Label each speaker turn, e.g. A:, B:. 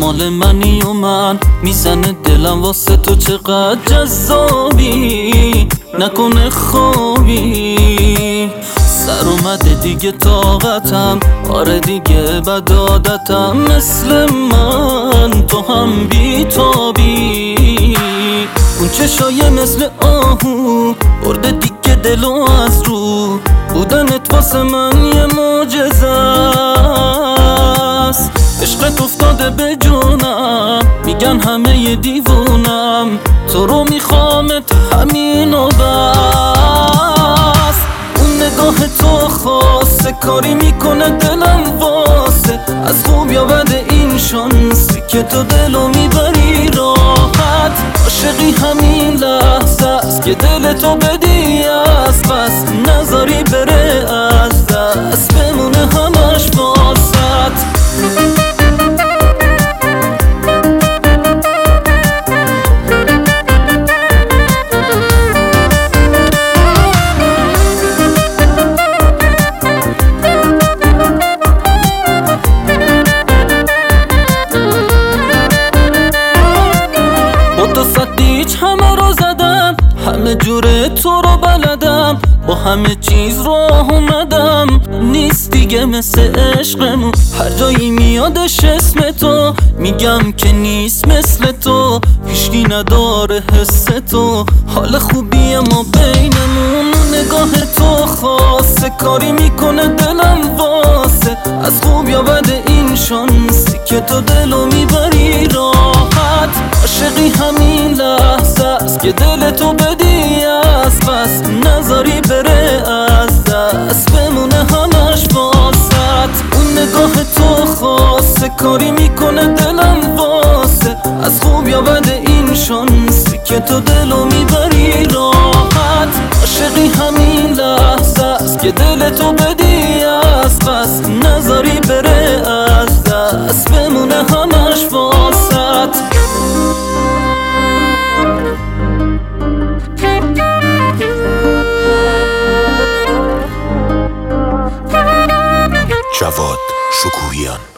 A: مال منی و من میزنه دلم واسه تو چقدر جذابی، نکنه خوابی. سر اومده دیگه طاقتم، آره دیگه بد عادتم، مثل من تو هم بیتابی. اون چشای مثل آهو برده دیگه دلو از رو، بودنت واسه من یه معجزه است. عشقت افتاده به جونم، میگن همه ی دیوونم، تو رو میخوامت همین و بس. اون نگاه تو خاصه کاری میکنه دلم واسه، از خوب یا بد این شانسی که تو دلو میبری راحت. عاشقی همین لحظه است که دل تو بدی از پس، نذاری بره از دست، بمونه همش واسط. همه رو زدم، همه جوره تو رو بلدم، با همه چیز راه اومدم، نیست دیگه مثل عشقمون. هر جایی میادش اسم تو، میگم که نیست مثل تو، هیچکی نداره حس تو، حال خوبی ما بینمون. نگاه تو خاصه کاری میکنه دلم واسه، از خوب یا بد این شانسی که تو دلو میبری راحت. عاشقی همین لحظه است که دل تو بدی از پس، نذاری بره از دست، بمونه همش واسط. اون نگاه تو خاصه کاری میکنه دلم واسه، از خوب یا بد این شانسی که تو دلو میبری راحت. عاشقی همین لحظه است که دل تو بدی از پس، نذاری بره از دست، بمونه همش واسط.
B: جواد شکوهیان.